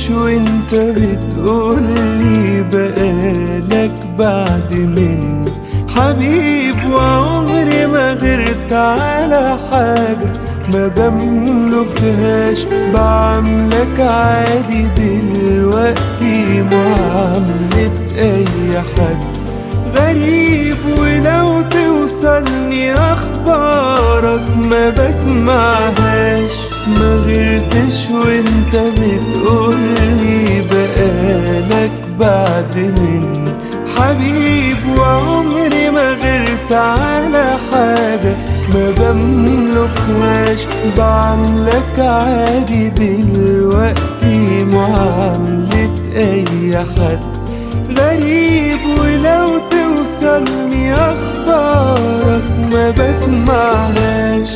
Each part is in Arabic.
غيرتش وانت بتقولي بقالك بعد مني حبيب، وعمري ما غيرت على حاجة ما بملكهاش. بعملك عادي دلوقتي معاملة اي حد غريب، ولو توصلني اخبارك ما بسمعهاش. ما غيرتش وانت بتقولي بقالك بعد مني حبيب، وعمري ما غيرت على حاجة ما بملكهاش. بعملك عادي دلوقتي معاملة اي حد غريب، ولو توصلني اخبارك ما بسمعهاش.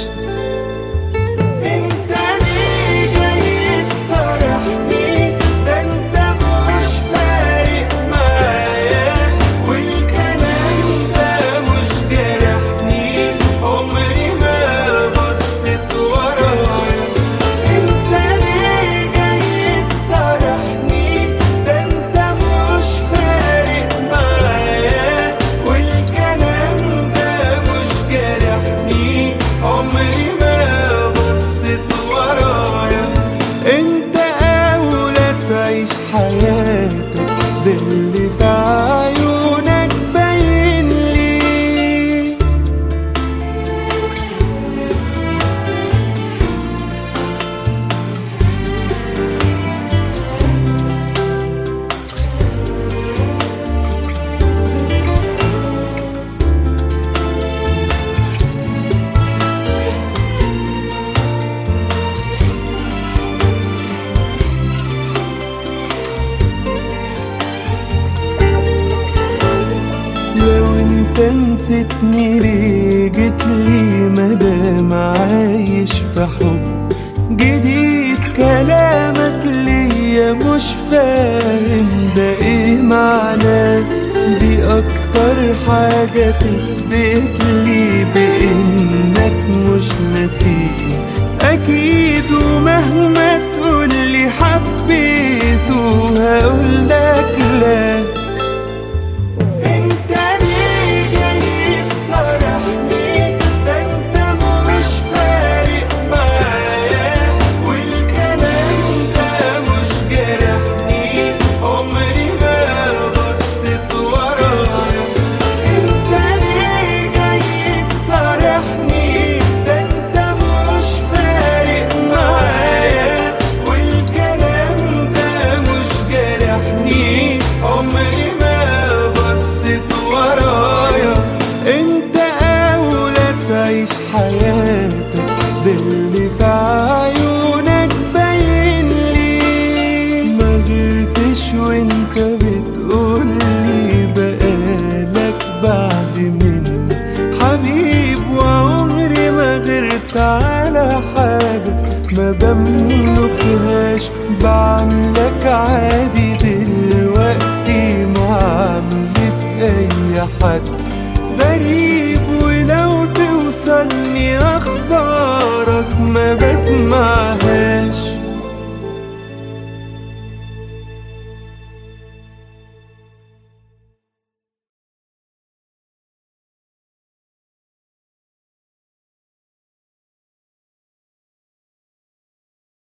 انت ليه جاي تصارحني؟ ده انت مش فارق معايا، والكلام ده مش جرحني، عمري ما بصيت ورايا. انت ليه جاي تصارحني؟ ده انت مش فارق معايا، والكلام ده مش جرحني، عمري ما بصيت ورايا. انت اولى تعيش حياتك، ده اللي في عيونك باين لي. لو انت نسيتني ليه جيتلي مادام عايش في حب جديد؟ كلامك ليا مش فاهم ده ايه معناه. دي اكتر حاجة تثبت لي بانك مش ناسيني اكيد، ومهما تقولي حبيته هقولك لا. انت ليه جاي تصارحني؟ ده انت مش فارق معايا، والكلام ده مش جرحني، عمري ما بصيت ورايا. انت ليه جاي تصارحني؟ ده انت مش فارق معايا، والكلام ده مش جرحني، عمري ما بصيت ورايا. انت اولى تعيش حياتك، ده اللي في عيونك باين لي. ما غيرتش وانت بتقولي بقالك بعد مني حبيب، وعمري ما غيرت على حاجة ما بملكهاش. بعملك عادي دلوقتي معاملة اي حد غريب، ولو توصلني اخبارك ما بسمعهاش.